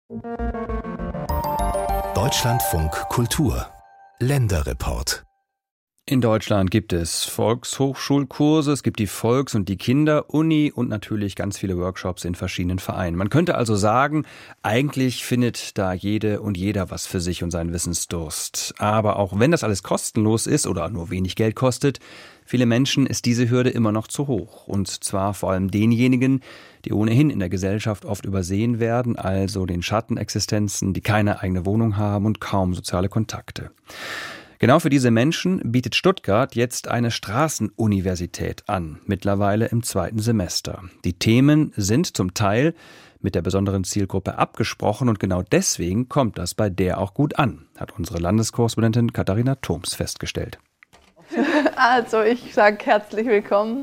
Deutschlandfunk Kultur Länderreport. In Deutschland gibt es Volkshochschulkurse, es gibt die Volks- und die Kinderuni und natürlich ganz viele Workshops in verschiedenen Vereinen. Man könnte also sagen, eigentlich findet da jede und jeder was für sich und seinen Wissensdurst. Aber auch wenn das alles kostenlos ist oder nur wenig Geld kostet, viele Menschen ist diese Hürde immer noch zu hoch. Und zwar vor allem denjenigen, die ohnehin in der Gesellschaft oft übersehen werden, also den Schattenexistenzen, die keine eigene Wohnung haben und kaum soziale Kontakte. Genau für diese Menschen bietet Stuttgart jetzt eine Straßenuniversität an, mittlerweile im 2. Semester. Die Themen sind zum Teil mit der besonderen Zielgruppe abgesprochen und genau deswegen kommt das bei der auch gut an, hat unsere Landeskorrespondentin Katharina Thoms festgestellt. Also ich sage herzlich willkommen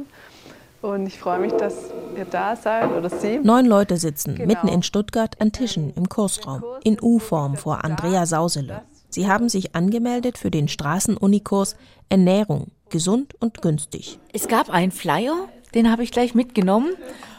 und ich freue mich, dass ihr da seid oder Sie. 9 Leute sitzen mitten in Stuttgart an Tischen im Kursraum, in U-Form vor Andrea Sausele. Sie haben sich angemeldet für den Straßenunikurs Ernährung, gesund und günstig. Es gab einen Flyer, den habe ich gleich mitgenommen.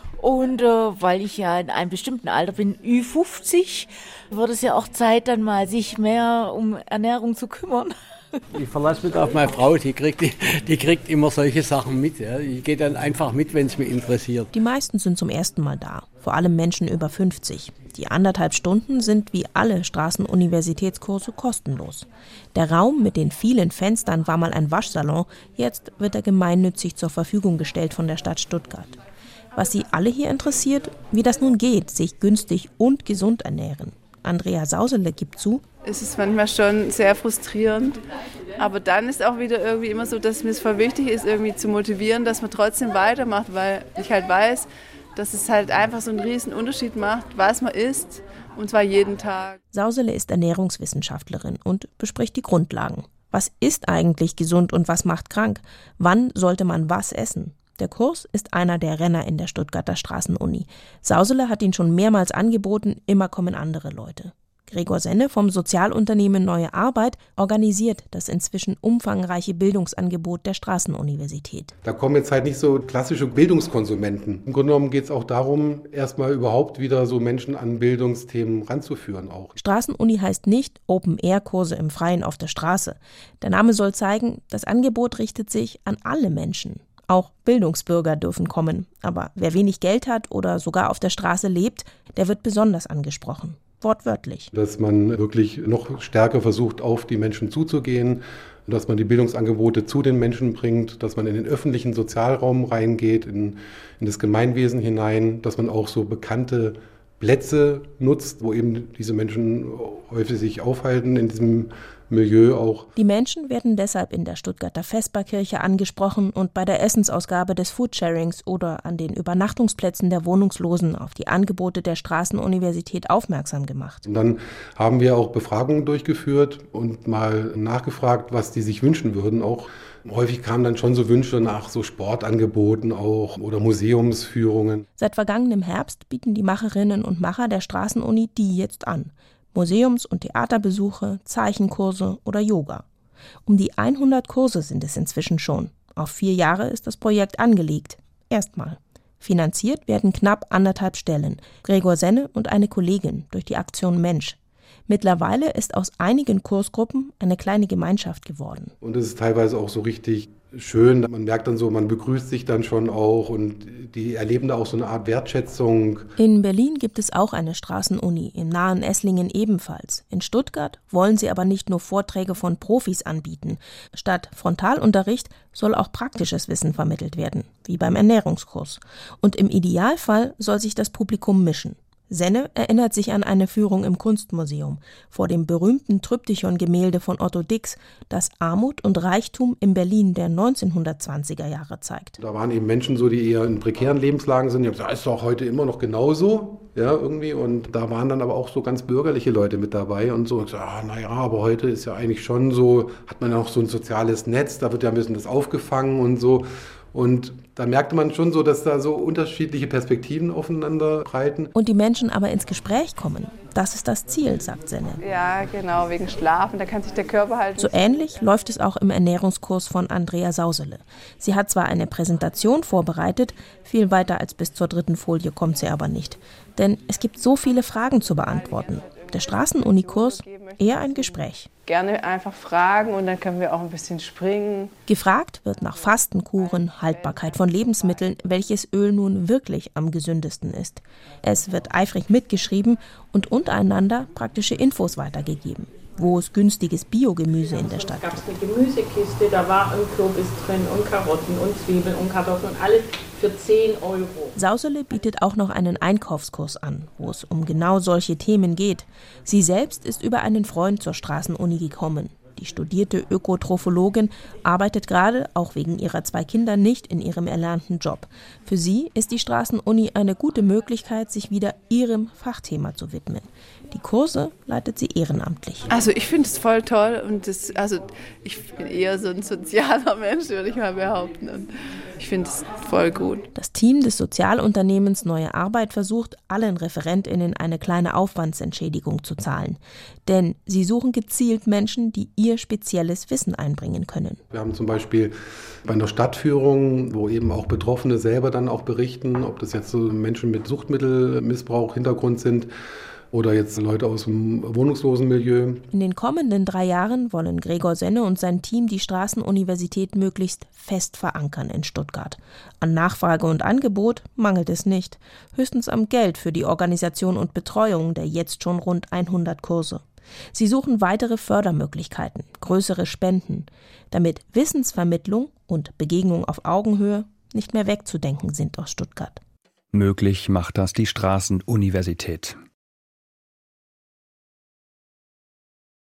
Und weil ich ja in einem bestimmten Alter bin, Ü50, wird es ja auch Zeit, dann mal sich mehr um Ernährung zu kümmern. Ich verlasse mich auf meine Frau, die kriegt immer solche Sachen mit. Ja. Ich gehe dann einfach mit, wenn es mich interessiert. Die meisten sind zum ersten Mal da, vor allem Menschen über 50. Die 1,5 Stunden sind wie alle Straßenuniversitätskurse kostenlos. Der Raum mit den vielen Fenstern war mal ein Waschsalon, jetzt wird er gemeinnützig zur Verfügung gestellt von der Stadt Stuttgart. Was Sie alle hier interessiert, wie das nun geht, sich günstig und gesund ernähren. Andrea Sausele gibt zu: Es ist manchmal schon sehr frustrierend, aber dann ist auch wieder irgendwie immer so, dass mir es voll wichtig ist, irgendwie zu motivieren, dass man trotzdem weitermacht, weil ich halt weiß, dass es halt einfach so einen riesen Unterschied macht, was man isst, und zwar jeden Tag. Sausele ist Ernährungswissenschaftlerin und bespricht die Grundlagen. Was ist eigentlich gesund und was macht krank? Wann sollte man was essen? Der Kurs ist einer der Renner in der Stuttgarter Straßenuni. Sausele hat ihn schon mehrmals angeboten, immer kommen andere Leute. Gregor Senne vom Sozialunternehmen Neue Arbeit organisiert das inzwischen umfangreiche Bildungsangebot der Straßenuniversität. Da kommen jetzt halt nicht so klassische Bildungskonsumenten. Im Grunde genommen geht es auch darum, erstmal überhaupt wieder so Menschen an Bildungsthemen ranzuführen auch. Straßenuni heißt nicht Open-Air-Kurse im Freien auf der Straße. Der Name soll zeigen, das Angebot richtet sich an alle Menschen. Auch Bildungsbürger dürfen kommen. Aber wer wenig Geld hat oder sogar auf der Straße lebt, der wird besonders angesprochen. Wortwörtlich. Dass man wirklich noch stärker versucht, auf die Menschen zuzugehen, dass man die Bildungsangebote zu den Menschen bringt, dass man in den öffentlichen Sozialraum reingeht, in das Gemeinwesen hinein, dass man auch so bekannte Plätze nutzt, wo eben diese Menschen häufig sich aufhalten, in diesem Milieu auch. Die Menschen werden deshalb in der Stuttgarter Vesperkirche angesprochen und bei der Essensausgabe des Foodsharings oder an den Übernachtungsplätzen der Wohnungslosen auf die Angebote der Straßenuniversität aufmerksam gemacht. Und dann haben wir auch Befragungen durchgeführt und mal nachgefragt, was die sich wünschen würden. Auch häufig kamen dann schon so Wünsche nach so Sportangeboten auch oder Museumsführungen. Seit vergangenem Herbst bieten die Macherinnen und Macher der Straßenuni die jetzt an. Museums- und Theaterbesuche, Zeichenkurse oder Yoga. Um die 100 Kurse sind es inzwischen schon. Auf 4 Jahre ist das Projekt angelegt. Erstmal. Finanziert werden knapp 1,5 Stellen. Gregor Senne und eine Kollegin durch die Aktion Mensch. Mittlerweile ist aus einigen Kursgruppen eine kleine Gemeinschaft geworden. Und es ist teilweise auch so richtig schön. Man merkt dann so, man begrüßt sich dann schon auch und die erleben da auch so eine Art Wertschätzung. In Berlin gibt es auch eine Straßenuni, im nahen Esslingen ebenfalls. In Stuttgart wollen sie aber nicht nur Vorträge von Profis anbieten. Statt Frontalunterricht soll auch praktisches Wissen vermittelt werden, wie beim Ernährungskurs. Und im Idealfall soll sich das Publikum mischen. Senne erinnert sich an eine Führung im Kunstmuseum vor dem berühmten Tryptychon-Gemälde von Otto Dix, das Armut und Reichtum in Berlin der 1920er Jahre zeigt. Da waren eben Menschen so, die eher in prekären Lebenslagen sind. Die haben gesagt, das ist doch heute immer noch genauso, ja, irgendwie. Und da waren dann aber auch so ganz bürgerliche Leute mit dabei und so. Und gesagt, naja, aber heute ist ja eigentlich schon so, hat man ja auch so ein soziales Netz, da wird ja ein bisschen das aufgefangen und so. Und da merkte man schon so, dass da so unterschiedliche Perspektiven aufeinander breiten. Und die Menschen aber ins Gespräch kommen. Das ist das Ziel, sagt Senne. Ja, genau, wegen Schlafen, da kann sich der Körper halt... So ähnlich läuft es auch im Ernährungskurs von Andrea Sausele. Sie hat zwar eine Präsentation vorbereitet, viel weiter als bis zur 3. Folie kommt sie aber nicht. Denn es gibt so viele Fragen zu beantworten. Der Straßenunikurs eher ein Gespräch. Gerne einfach fragen und dann können wir auch ein bisschen springen. Gefragt wird nach Fastenkuren, Haltbarkeit von Lebensmitteln, welches Öl nun wirklich am gesündesten ist. Es wird eifrig mitgeschrieben und untereinander praktische Infos weitergegeben, wo es günstiges Biogemüse in der Stadt gibt. Da gab es eine Gemüsekiste, da war ein Kürbis drin und Karotten und Zwiebeln und Kartoffeln und alles für 10 €. Sausele bietet auch noch einen Einkaufskurs an, wo es um genau solche Themen geht. Sie selbst ist über einen Freund zur Straßenuni gekommen. Die studierte Ökotrophologin arbeitet gerade, auch wegen ihrer 2 Kinder, nicht in ihrem erlernten Job. Für sie ist die Straßenuni eine gute Möglichkeit, sich wieder ihrem Fachthema zu widmen. Die Kurse leitet sie ehrenamtlich. Also ich finde es voll toll und ich bin eher so ein sozialer Mensch, würde ich mal behaupten. Und ich finde es voll gut. Das Team des Sozialunternehmens Neue Arbeit versucht, allen ReferentInnen eine kleine Aufwandsentschädigung zu zahlen. Denn sie suchen gezielt Menschen, die ihr spezielles Wissen einbringen können. Wir haben zum Beispiel bei einer Stadtführung, wo eben auch Betroffene selber dann auch berichten, ob das jetzt so Menschen mit Suchtmittelmissbrauch Hintergrund sind oder jetzt Leute aus dem Wohnungslosenmilieu. In den kommenden 3 Jahren wollen Gregor Senne und sein Team die Straßenuniversität möglichst fest verankern in Stuttgart. An Nachfrage und Angebot mangelt es nicht, höchstens am Geld für die Organisation und Betreuung der jetzt schon rund 100 Kurse. Sie suchen weitere Fördermöglichkeiten, größere Spenden, damit Wissensvermittlung und Begegnung auf Augenhöhe nicht mehr wegzudenken sind aus Stuttgart. Möglich macht das die Straßenuniversität.